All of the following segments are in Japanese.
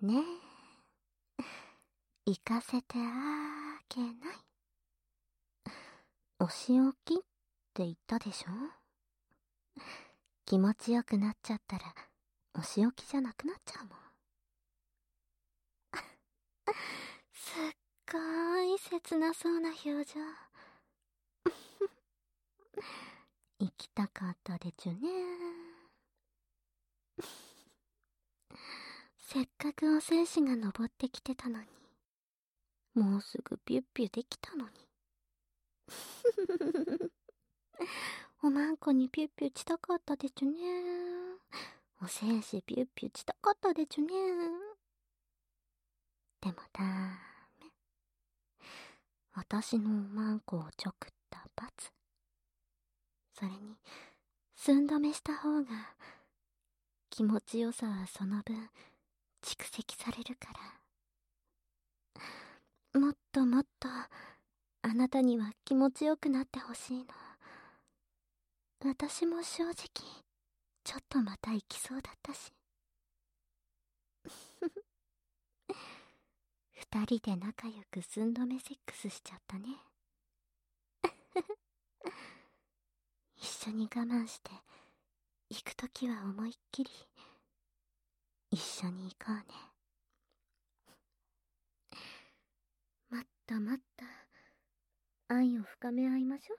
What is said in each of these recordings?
ね。行かせてあげない。お仕置きって言ったでしょ。気持ちよくなっちゃったらお仕置きじゃなくなっちゃうもん。すっごーい切なそうな表情。行きたかったでちゅね。せっかくお精子が登ってきてたのに、もうすぐピュッピュできたのに。おまんこにピュッピュしたかったでちゅね。お精子ピュッピュしたかったでちゅね。でもダメ。私のおまんこをちょくった罰。それに寸止めした方が気持ちよさはその分蓄積されるから。もっともっとあなたには気持ちよくなってほしいの。私も正直ちょっとまた行きそうだったし。二人で仲良く寸止めセックスしちゃったね。一緒に我慢して行くときは思いっきり一緒に行こうね。もっともっと愛を深め合いましょう。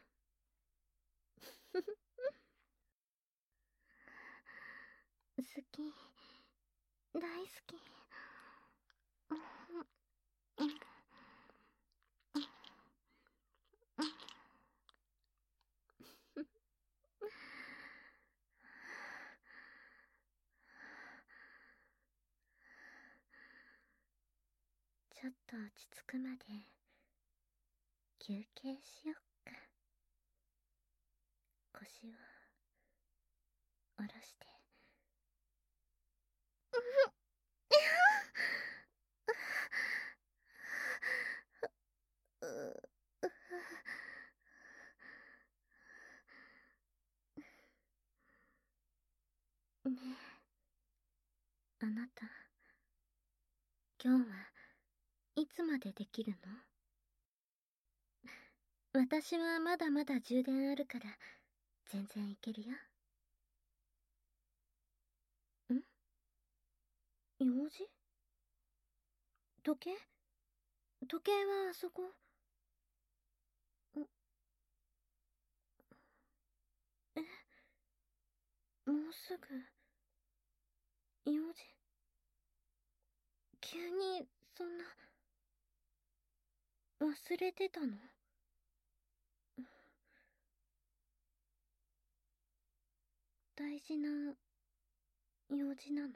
好き、大好き。ちょっと落ち着くまで休憩しよっか。腰を下ろして。ねえ、あなた、今日はいつまでできるの？私はまだまだ充電あるから全然いけるよ。ん？用事？時計？時計はあそこ。え、もうすぐ用事？急にそんな忘れてたの？大事な用事なの？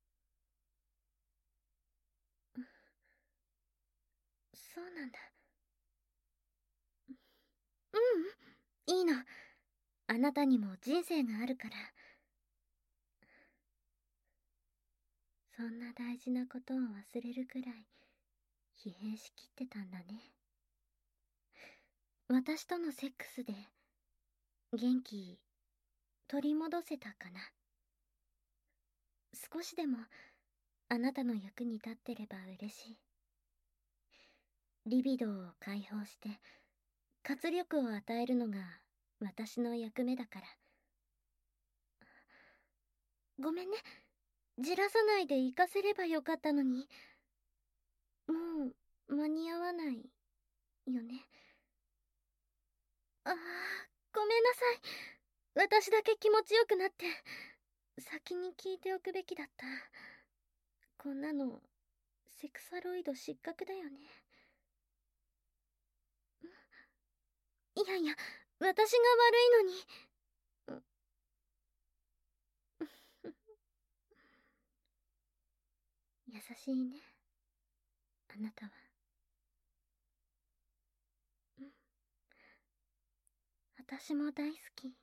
そうなんだ。うん、いいの。あなたにも人生があるから。そんな大事なことを忘れるくらい疲弊しきってたんだね。私とのセックスで元気取り戻せたかな。少しでもあなたの役に立ってれば嬉しい。リビドーを解放して活力を与えるのが私の役目だから。ごめんね、じらさないで行かせればよかったのに。もう間に合わないよね。ああ、ごめんなさい。私だけ気持ちよくなって先に聞いておくべきだった。こんなのセクサロイド失格だよね。いやいや、私が悪いのに。優しいね、あなたは。私も大好き。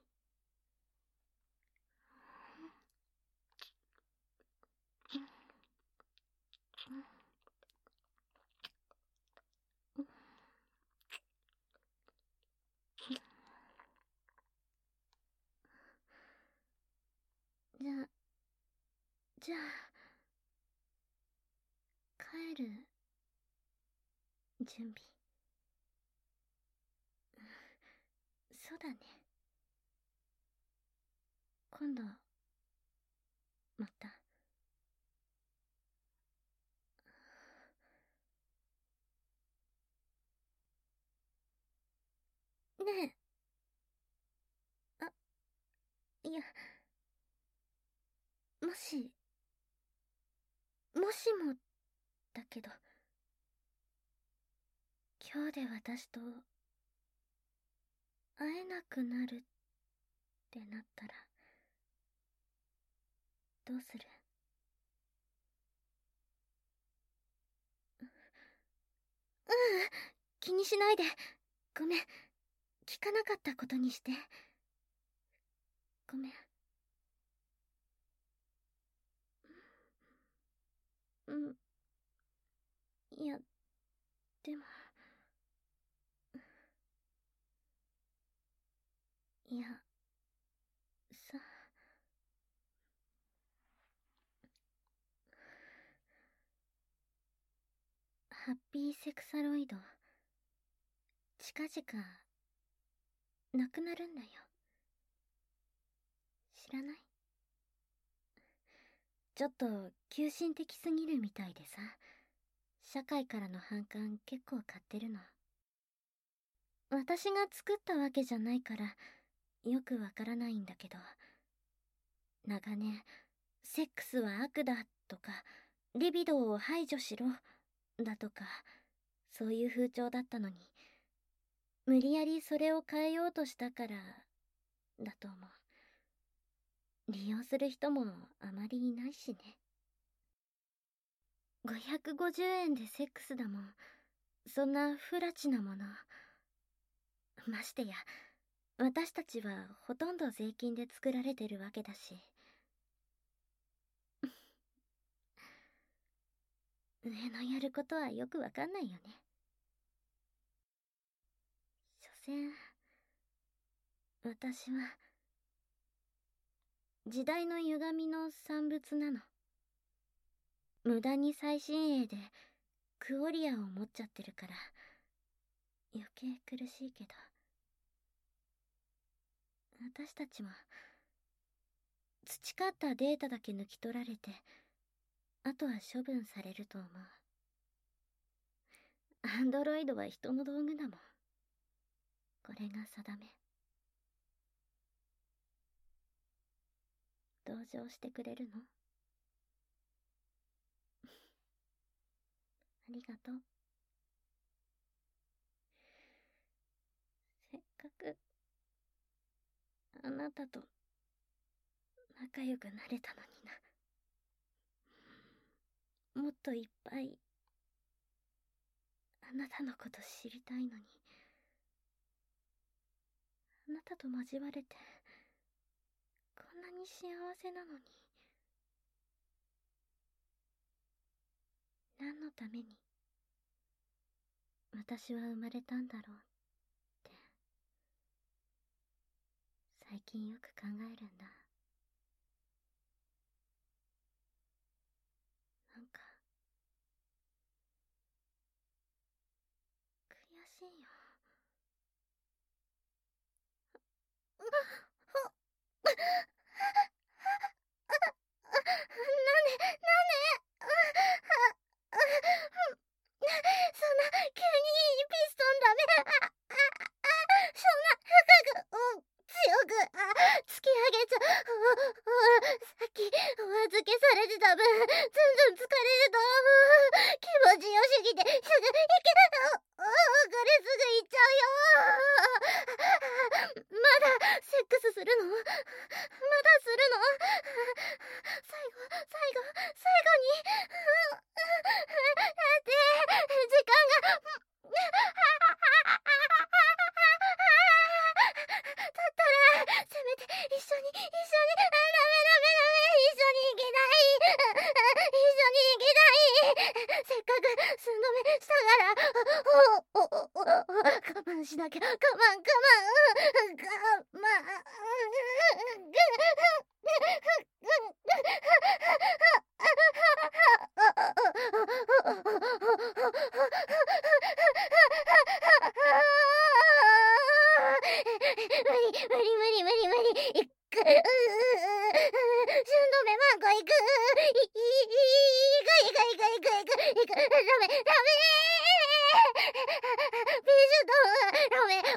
じゃあ準備。そうだね。今度また。ねえ、いや、もしもだけど、今日で私と会えなくなるってなったらどうする？気にしないで。ごめん、聞かなかったことにして。ごめん。いや、でも、いや、さ。ハッピーセクサロイド、近々なくなるんだよ。知らない？ちょっと急進的すぎるみたいでさ、社会からの反感結構買ってるの。私が作ったわけじゃないからよくわからないんだけど、長年セックスは悪だとか、リビドーを排除しろだとか、そういう風潮だったのに、無理やりそれを変えようとしたからだと思う。利用する人もあまりいないしね。550円でセックスだもん。そんな不埒なもの。ましてや私たちはほとんど税金で作られてるわけだし。上のやることはよくわかんないよね。所詮私は時代の歪みの産物なの。無駄に最新鋭でクオリアを持っちゃってるから余計苦しいけど、私たちも培ったデータだけ抜き取られて、あとは処分されると思う。アンドロイドは人の道具だもん。これが定め。同情してくれるの？ありがとう。せっかくあなたと仲良くなれたのにな。もっといっぱいあなたのこと知りたいのに。あなたと交われてこんなに幸せなのに、何のために私は生まれたんだろうって最近よく考えるんだ。なんか悔しいよ。そんな急にピストンダメ。そんな深く強く突き上げちゃさっきお預けされてた分ずんずん疲れると気持ちよすぎてすぐ行けこれすぐ行っちゃうよ。まだセックスするの？まだするの？最後にだって時間がだったらせめて一緒にダメ一緒に行けない一緒に行けない。せっかく寸止めしたから我慢しなきゃ。我慢いく。瞬止めマンコいく。いく。ダメ。ピーシュドダメ。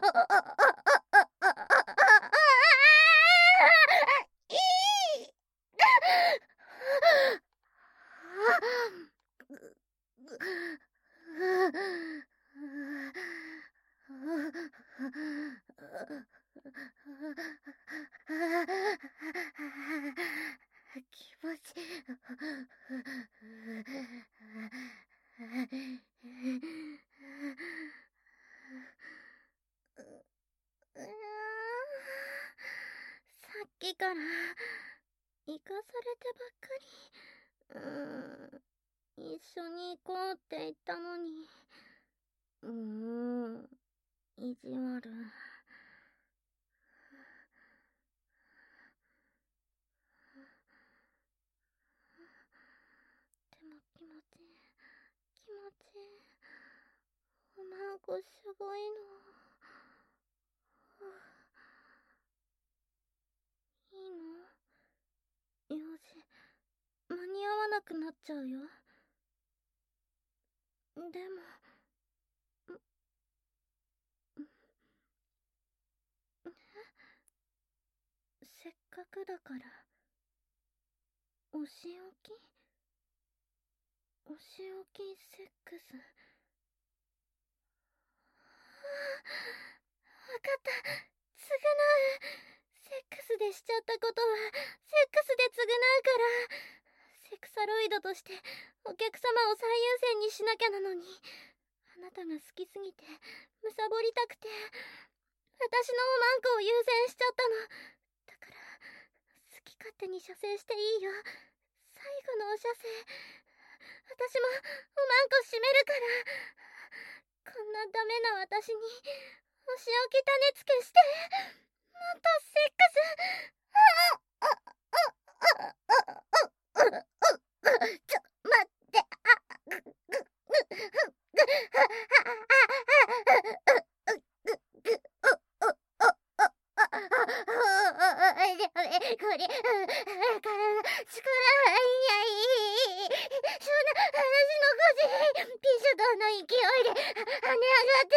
気持ちさっきから行かされてばっかり。一緒に行こうって言ったのに。意地悪。でも気持ちおまんこすごいの。いいの？用事間に合わなくなっちゃうよ。でもせっかくだからお仕置きセックス。わかった。償う。セックスでしちゃったことはセックスで償うから。セクサロイドとしてお客様を最優先にしなきゃなのに、あなたが好きすぎてむさぼりたくて私のおまんこを優先しちゃったの。だから好き勝手に射精していいよ。最後のお射精、私もおまんこ閉めるから。こんなダメな私にお仕置き種付けして、もっとセックス。ちょ、待って。これ、体、力入んやい。そんな話の腰、ピシュドの勢いで跳ね上がって、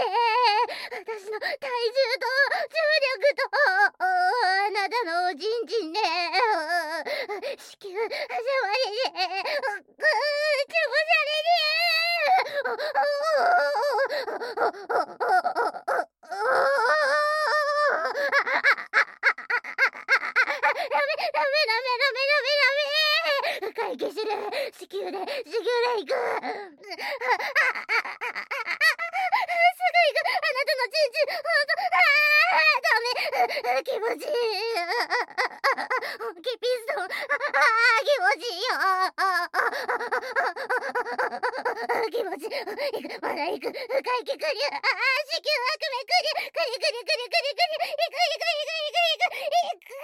私の体重と重力と、あなたのおちんちんで、子宮、挟まれて、気持ち悪い。回帰する。子宮で行く。すぐ行く。あなたのチンチン、ダメ。気持ちいい。本気ピストン。気持ちいいよ。気持ちいい。まだ行く。回帰クリュ。子宮悪夢クリュ。クリ。行く。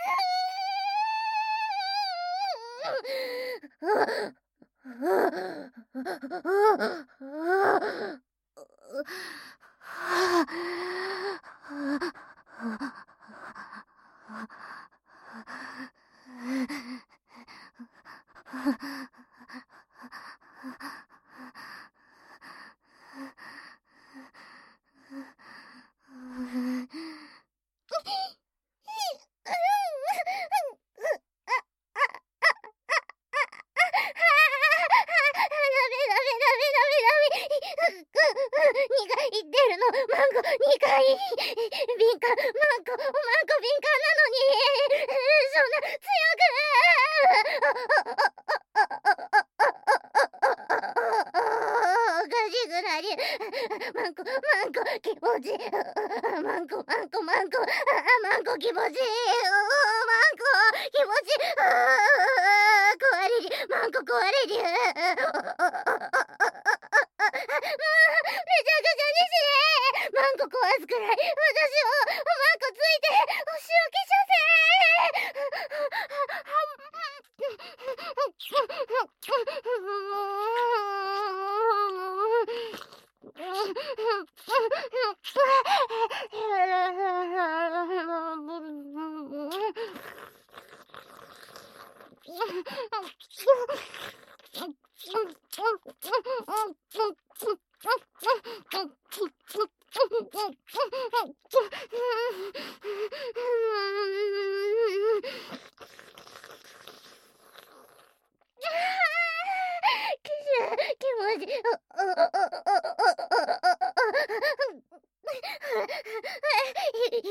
言ってるの。マンコ2回。敏感。マンコ敏感なのに。そんな強く。おかしくなり。マンコ気持ちいい。マンコ気持ちいい。マンコ気持ちいい。壊れる。マンコ壊れる。めちゃくちゃにしマンコ壊すくらい私をおまんこついてお仕置き射精。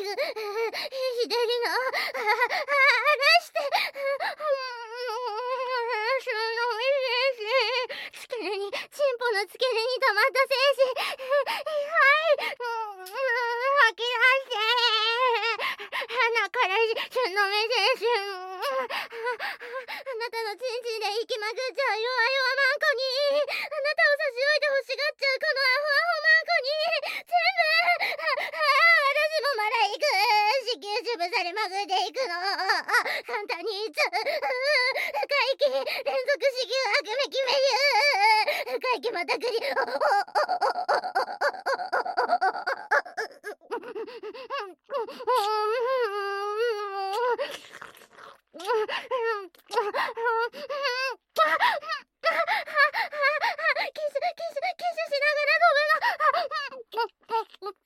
のして、その精子、付け根に、チンポの付け根に溜まった精子、はい、吐き出して、鼻からその目精子、あなたのチンチンで息まくっちゃう弱々マンコに、あなたを差し置いて欲しがっちゃうこのアホアホマンコに、全部、私もまだ行く、子宮チューブされまくっていくの、簡単にいつ、回帰、連続子宮悪めきめゆ、回帰またくり、キスしながら飛ぶ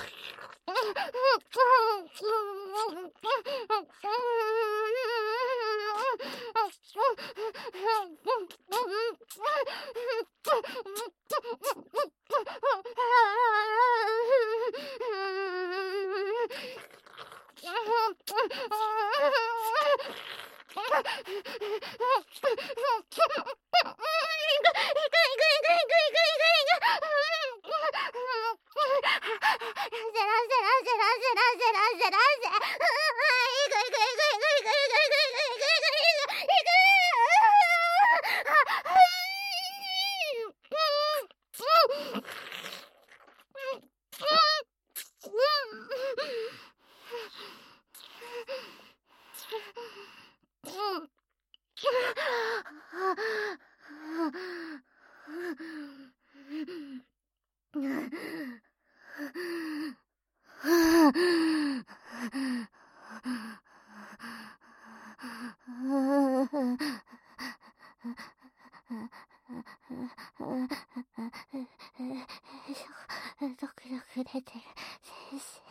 ドクドク出てる精子、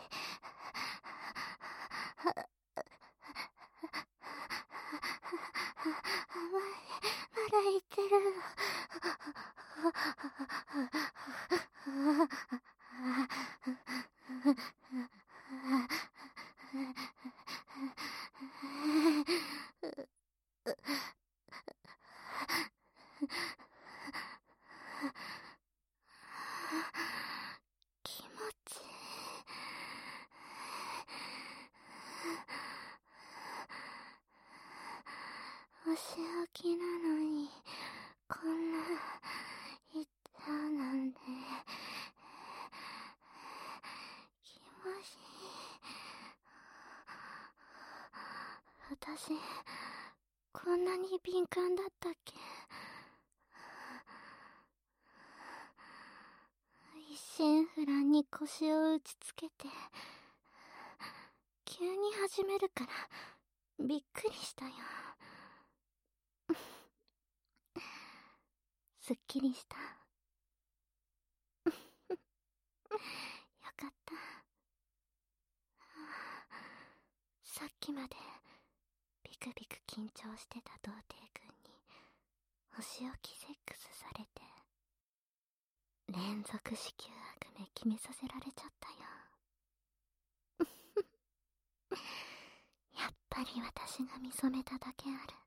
まだ言ってる。気持ちいい。お仕置きなのにこんな痛なんで気持ちいい。私こんなに敏感だったっけ。一心不乱に腰を打ちつけて急に始めるからびっくりしたよ。すっきりした。よかった。さっきまでビクビク緊張してた童貞くんにお仕置きセックスされて連続子宮悪め決めさせられちゃったよ。やっぱり私が見初めただけある。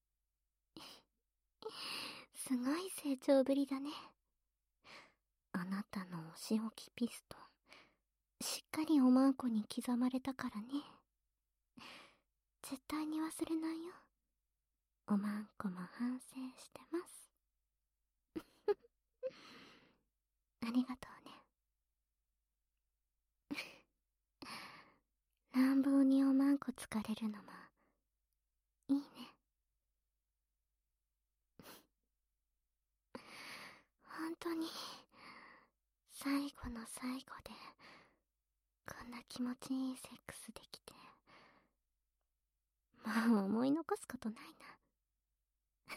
すごい成長ぶりだね。あなたのお仕置きピストンしっかりおまんこに刻まれたからね。絶対に忘れないよ。おまんこも反省してます。ありがとうね。乱暴におまんこつかれるのもいいね。本当に最後の最後でこんな気持ちいいセックスできてもう思い残すことないな。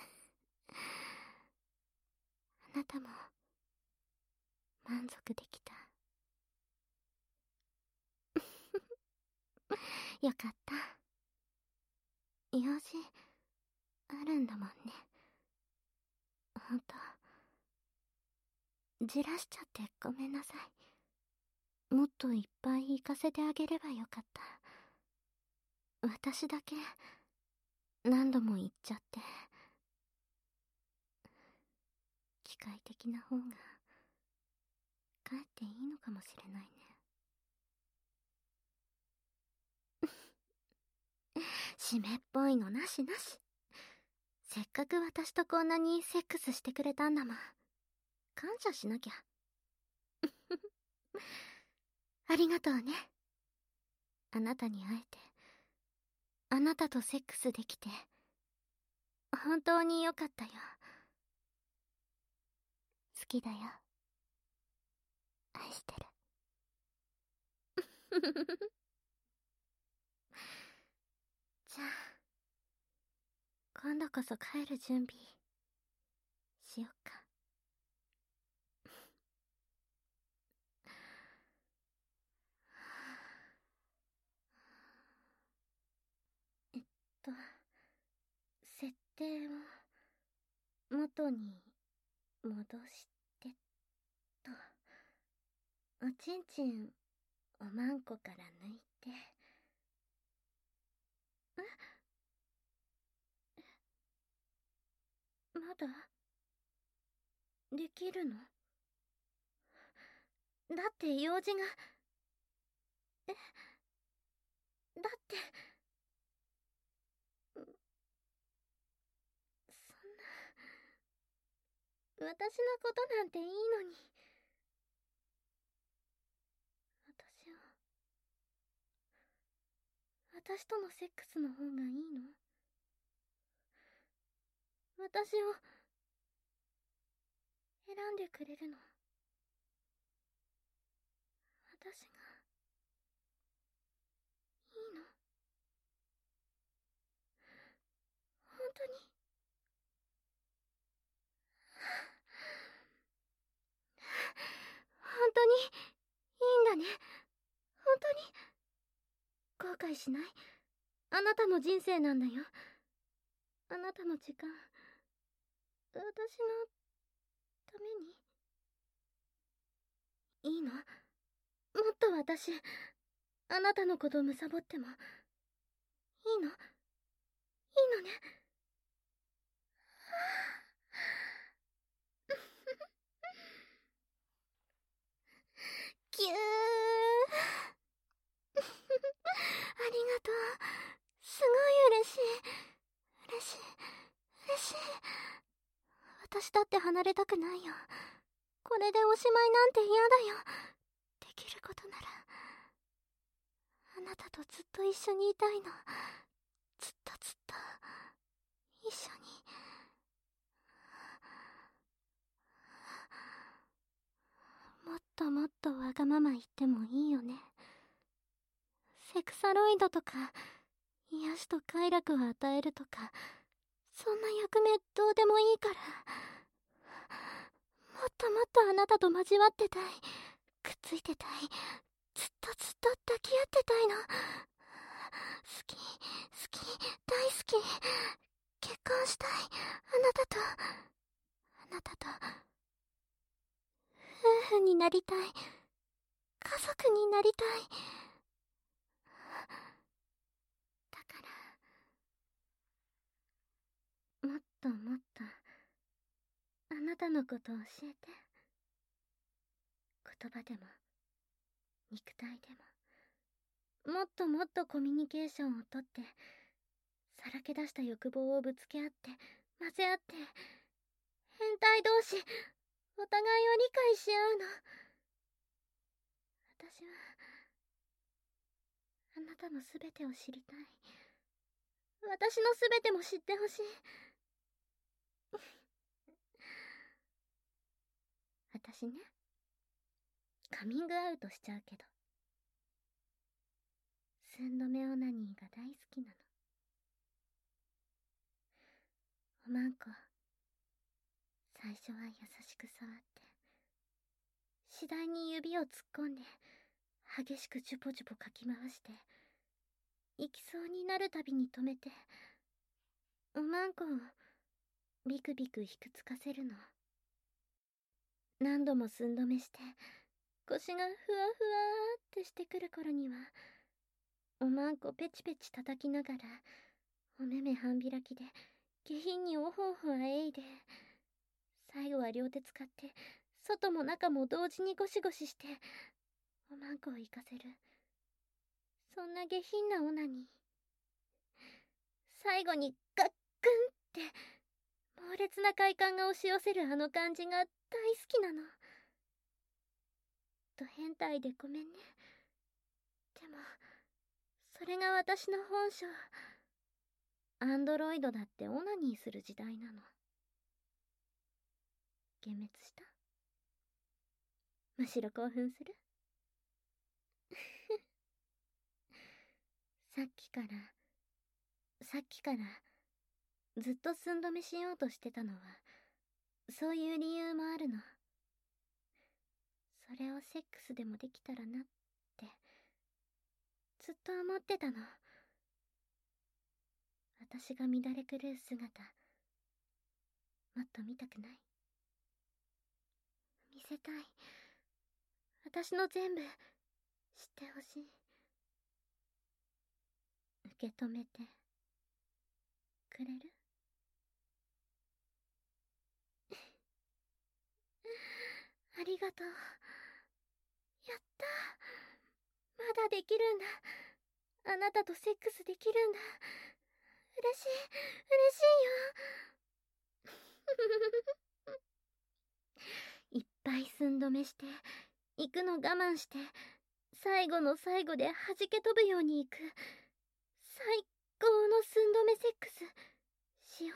あなたも満足できた？よかった。用事あるんだもんね。ほんとじらしちゃってごめんなさい。 もっといっぱい行かせてあげればよかった。私だけ何度も言っちゃって。機械的な方がかえっていいのかもしれないね。湿っぽいのなしなし。せっかく私とこんなにセックスしてくれたんだもん。感謝しなきゃ。ありがとうね。あなたに会えて、あなたとセックスできて、本当によかったよ。好きだよ。愛してる。じゃあ、今度こそ帰る準備しよっか。えっと、設定を元に戻してと、おちんちんおまんこから抜いて。まだできるの？だって用事が。だって、そんな、私のことなんていいのに。私とのセックスの方がいいの？私を選んでくれるの？私がいいの？本当に？本当にいいんだね。本当に後悔しない？あなたの人生なんだよ。あなたの時間、私のために。いいの？もっと私、あなたのことむさぼってもいいの？いいのね。ぎゅー。ありがとう。すごい嬉しい。嬉しい。嬉しい。私だって離れたくないよ。これでおしまいなんて嫌だよ。できることなら、あなたとずっと一緒にいたいの。ずっとずっと、一緒に。もっともっとわがまま言ってもいいよね。セクサロイドとか、癒しと快楽を与えるとか、そんな役目どうでもいいから。もっともっとあなたと交わってたい。くっついてたい。ずっとずっと抱き合ってたいの。好き、好き、大好き。結婚したい。あなたと、あなたと、夫婦になりたい。家族になりたい。だから、もっともっと、あなたのことを教えて。言葉でも、肉体でも、もっともっとコミュニケーションをとって、さらけ出した欲望をぶつけ合って、混ぜ合って、変態同士、お互いを理解し合うの。私は、あなたのすべてを知りたい。私のすべても知ってほしい。私ね、カミングアウトしちゃうけど、寸止めオナニーが大好きなの。おまんこ、最初は優しく触って、次第に指を突っ込んで、激しくジュポジュポかき回して、行きそうになるたびに止めて、おまんこをビクビクひくつかせるの。何度も寸止めして、 腰がふわふわってしてくる頃には、おまんこペチペチ叩きながら、お目目半開きで下品におほおほあえいで、最後は両手使って外も中も同時にゴシゴシしておまんこを行かせる、そんな下品なオナに、最後にガックンって猛烈な快感が押し寄せるあの感じが大好きなの。ド変態でごめんね。でもそれが私の本性。アンドロイドだってオナニーする時代なの。幻滅した？むしろ興奮する？さっきからずっと寸止めしようとしてたのは、そういう理由もあるの。それをセックスでもできたらなってずっと思ってたの。私が乱れ狂う姿、もっと見たくない？見せたい。私の全部知ってほしい。受け止めてくれる？ありがとう。やった。まだできるんだ。あなたとセックスできるんだ。嬉しい、嬉しいよ。いっぱい寸止めして、行くの我慢して、最後の最後で弾け飛ぶように行く。最高の寸止めセックスしよ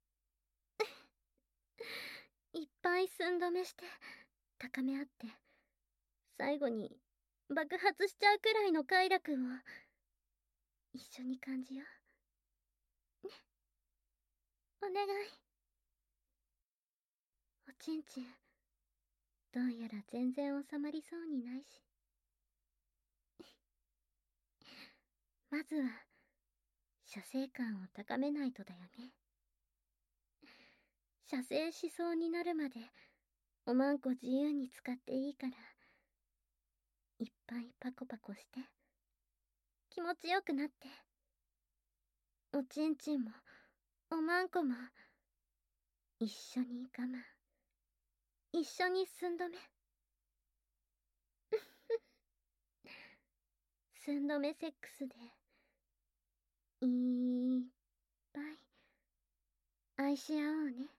う。いっぱい寸止めして、高め合って、最後に爆発しちゃうくらいの快楽を一緒に感じよう。ね、お願い。おちんちん、どうやら全然収まりそうにないし。まずは射精感を高めないとだよね。射精しそうになるまでおまんこ自由に使っていいから、いっぱいパコパコして気持ちよくなって、おちんちんもおまんこも一緒に我慢、一緒に寸止め。寸止めセックスでいっぱい愛し合おうね。